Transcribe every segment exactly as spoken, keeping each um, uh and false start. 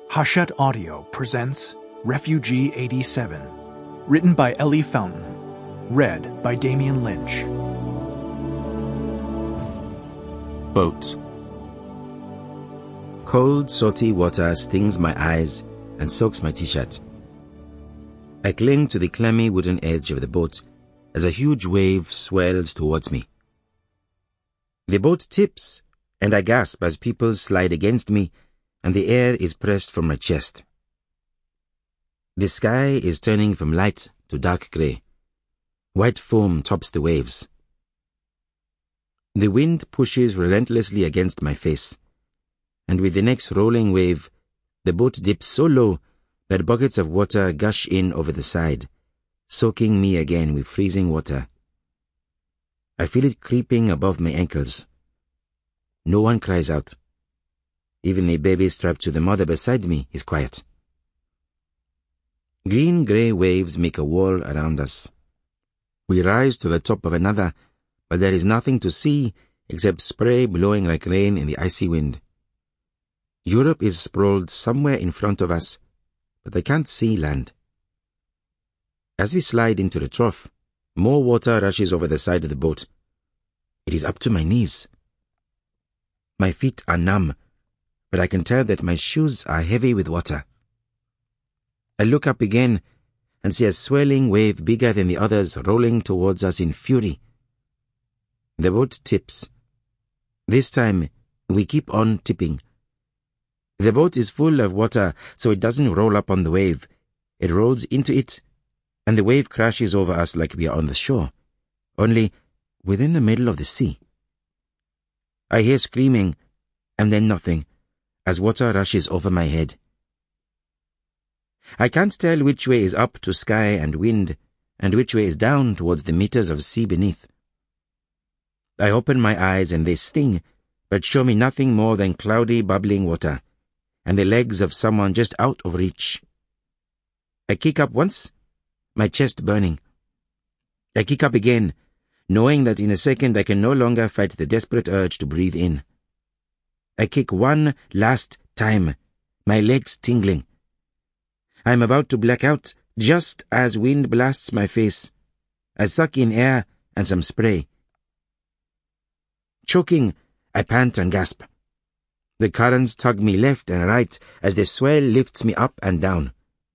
Hachette Audio presents Refugee eighty-seven, written by Ellie Fountain, read by Damian Lynch. Boat. Cold, salty water stings my eyes and soaks my t-shirt. I cling to the clammy wooden edge of the boat as a huge wave swells towards me. The boat tips, and I gasp as people slide against me and the air is pressed from my chest. The sky is turning from light to dark grey. White foam tops the waves. The wind pushes relentlessly against my face, and with the next rolling wave, the boat dips so low that buckets of water gush in over the side, soaking me again with freezing water. I feel it creeping above my ankles. No one cries out. Even the baby strapped to the mother beside me is quiet. Green-grey waves make a wall around us. We rise to the top of another, but there is nothing to see except spray blowing like rain in the icy wind. Europe is sprawled somewhere in front of us, but I can't see land. As we slide into the trough, more water rushes over the side of the boat. It is up to my knees. My feet are numb, but I can tell that my shoes are heavy with water. I look up again and see a swelling wave bigger than the others rolling towards us in fury. The boat tips. This time, we keep on tipping. The boat is full of water, so it doesn't roll up on the wave. It rolls into it, and the wave crashes over us like we are on the shore, only within the middle of the sea. I hear screaming, and then nothing, as water rushes over my head. I can't tell which way is up to sky and wind, and which way is down towards the meters of sea beneath. I open my eyes and they sting, but show me nothing more than cloudy, bubbling water, and the legs of someone just out of reach. I kick up once, my chest burning. I kick up again, knowing that in a second I can no longer fight the desperate urge to breathe in. I kick one last time, my legs tingling. I am about to black out just as wind blasts my face. I suck in air and some spray. Choking, I pant and gasp. The currents tug me left and right as the swell lifts me up and down.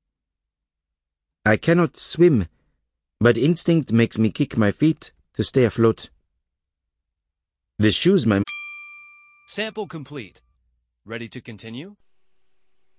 I cannot swim, but instinct makes me kick my feet to stay afloat. The shoes my... Sample complete. Ready to continue?